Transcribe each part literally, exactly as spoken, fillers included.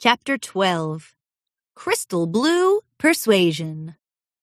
Chapter twelve. Crystal Blue Persuasion.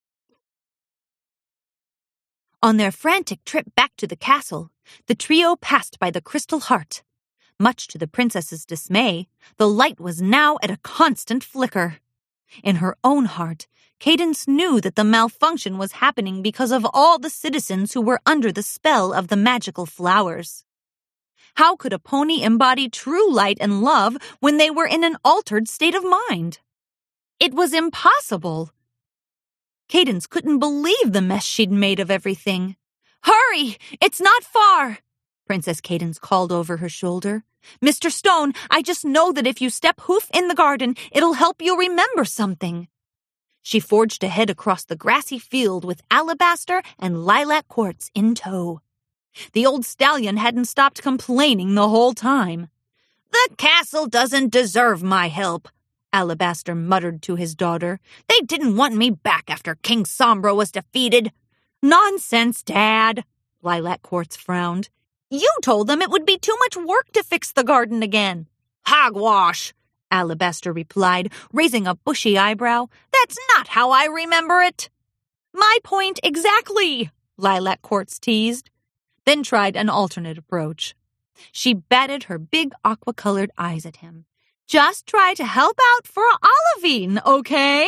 On their frantic trip back to the castle, the trio passed by the Crystal Heart. Much to the princess's dismay, the light was now at a constant flicker. In her own heart, Cadence knew that the malfunction was happening because of all the citizens who were under the spell of the magical flowers. How could a pony embody true light and love when they were in an altered state of mind? It was impossible. Cadence couldn't believe the mess she'd made of everything. "Hurry! It's not far!" Princess Cadence called over her shoulder. "Mister Stone, I just know that if you step hoof in the garden, it'll help you remember something." She forged ahead across the grassy field with Alabaster and Lilac Quartz in tow. The old stallion hadn't stopped complaining the whole time. "The castle doesn't deserve my help," Alabaster muttered to his daughter. "They didn't want me back after King Sombra was defeated." "Nonsense, Dad," Lilac Quartz frowned. "You told them it would be too much work to fix the garden again." "Hogwash," Alabaster replied, raising a bushy eyebrow. "That's not how I remember it." "My point exactly," Lilac Quartz teased, then tried an alternate approach. She batted her big aqua-colored eyes at him. "Just try to help out for Olivine, okay?"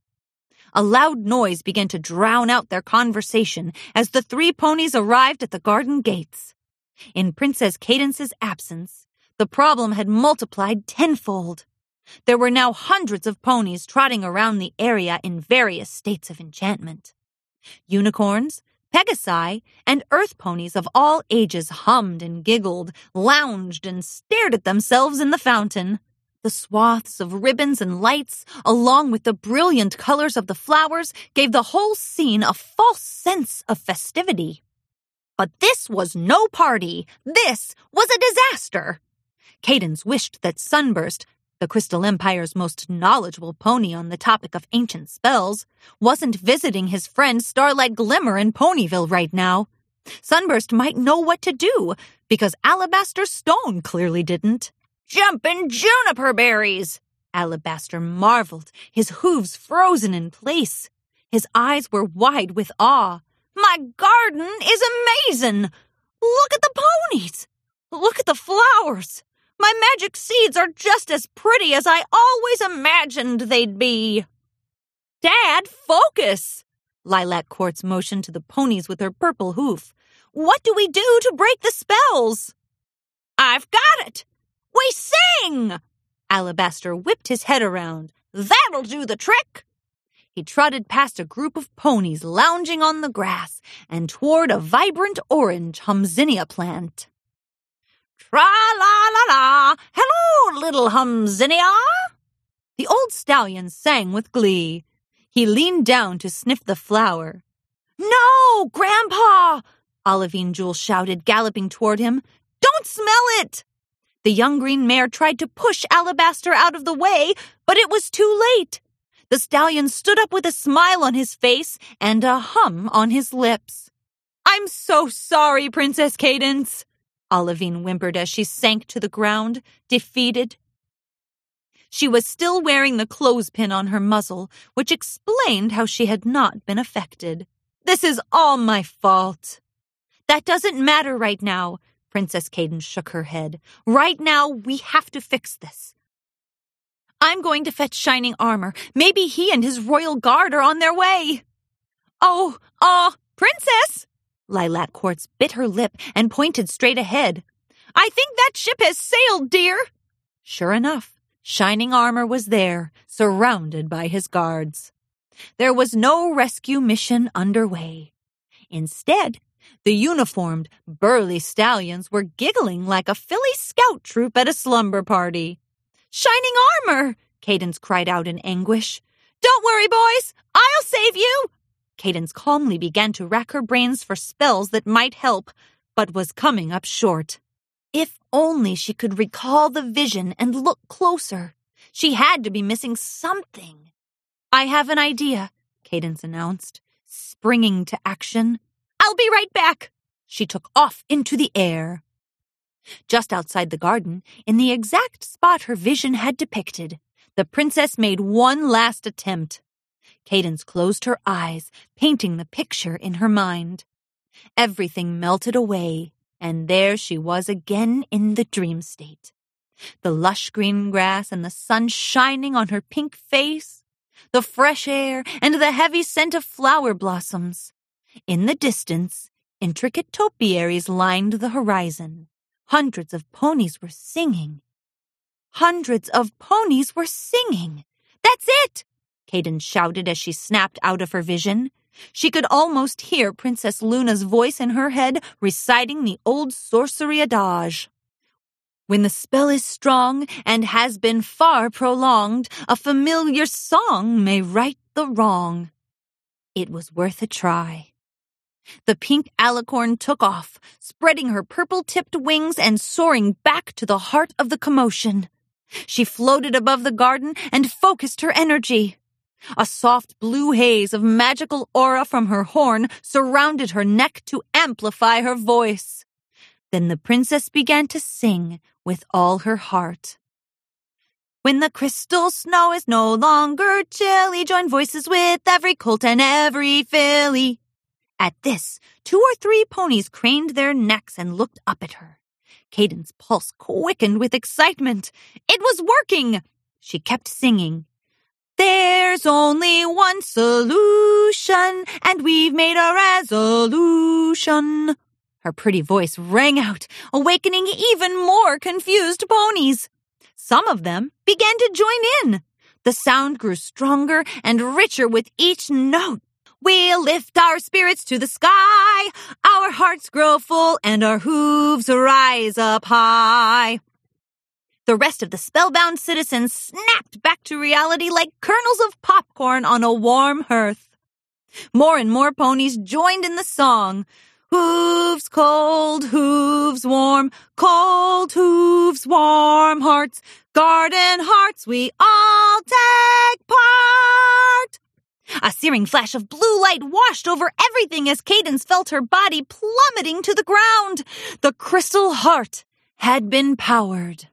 A loud noise began to drown out their conversation as the three ponies arrived at the garden gates. In Princess Cadence's absence, the problem had multiplied tenfold. There were now hundreds of ponies trotting around the area in various states of enchantment. Unicorns, Pegasi, and earth ponies of all ages hummed and giggled, lounged and stared at themselves in the fountain. The swaths of ribbons and lights, along with the brilliant colors of the flowers, gave the whole scene a false sense of festivity. But this was no party. This was a disaster. Cadence wished that Sunburst, the Crystal Empire's most knowledgeable pony on the topic of ancient spells, wasn't visiting his friend Starlight Glimmer in Ponyville right now. Sunburst might know what to do, because Alabaster Stone clearly didn't. "Jumpin' juniper berries!" Alabaster marveled, his hooves frozen in place. His eyes were wide with awe. "My garden is amazing! Look at the ponies! Look at the flowers! My magic seeds are just as pretty as I always imagined they'd be." "Dad, focus!" Lilac Quartz motioned to the ponies with her purple hoof. "What do we do to break the spells?" "I've got it! We sing!" Alabaster whipped his head around. "That'll do the trick!" He trotted past a group of ponies lounging on the grass and toward a vibrant orange Humzinia plant. "Tra-la-la-la! Hello, little Humzinia!" The old stallion sang with glee. He leaned down to sniff the flower. "No, Grandpa!" Olivine Jewel shouted, galloping toward him. "Don't smell it!" The young green mare tried to push Alabaster out of the way, but it was too late. The stallion stood up with a smile on his face and a hum on his lips. "I'm so sorry, Princess Cadence," Olivine whimpered as she sank to the ground, defeated. She was still wearing the clothespin on her muzzle, which explained how she had not been affected. "This is all my fault." "That doesn't matter right now," Princess Cadence shook her head. "Right now, we have to fix this. I'm going to fetch Shining Armor. Maybe he and his royal guard are on their way." "Oh, uh, Princess!" Lilac Quartz bit her lip and pointed straight ahead. "I think that ship has sailed, dear." Sure enough, Shining Armor was there, surrounded by his guards. There was no rescue mission underway. Instead, the uniformed, burly stallions were giggling like a filly scout troop at a slumber party. "Shining Armor!" Cadence cried out in anguish. "Don't worry, boys! I'll save you!" Cadence calmly began to rack her brains for spells that might help, but was coming up short. If only she could recall the vision and look closer. She had to be missing something. "I have an idea," Cadence announced, springing to action. "I'll be right back." She took off into the air. Just outside the garden, in the exact spot her vision had depicted, The princess made one last attempt. Cadance closed her eyes, painting the picture in her mind. Everything melted away, and there she was again in the dream state. The lush green grass and the sun shining on her pink face, the fresh air and the heavy scent of flower blossoms. In the distance, intricate topiaries lined the horizon. Hundreds of ponies were singing. Hundreds of ponies were singing. That's it! Cadance shouted as she snapped out of her vision. She could almost hear Princess Luna's voice in her head reciting the old sorcery adage. When the spell is strong and has been far prolonged, a familiar song may right the wrong. It was worth a try. The pink alicorn took off, spreading her purple-tipped wings and soaring back to the heart of the commotion. She floated above the garden and focused her energy. A soft blue haze of magical aura from her horn surrounded her neck to amplify her voice. Then the princess began to sing with all her heart. When the crystal snow is no longer chilly, join voices with every colt and every filly. At this, two or three ponies craned their necks and looked up at her. Cadance's pulse quickened with excitement. It was working! She kept singing. There's only one solution, and we've made a resolution. Her pretty voice rang out, awakening even more confused ponies. Some of them began to join in. The sound grew stronger and richer with each note. We'll lift our spirits to the sky, our hearts grow full, and our hooves rise up high. The rest of the spellbound citizens snapped back to reality like kernels of popcorn on a warm hearth. More and more ponies joined in the song. Hooves cold, hooves warm, cold hooves, warm hearts, garden hearts, we all take part. A searing flash of blue light washed over everything as Cadance felt her body plummeting to the ground. The crystal heart had been powered.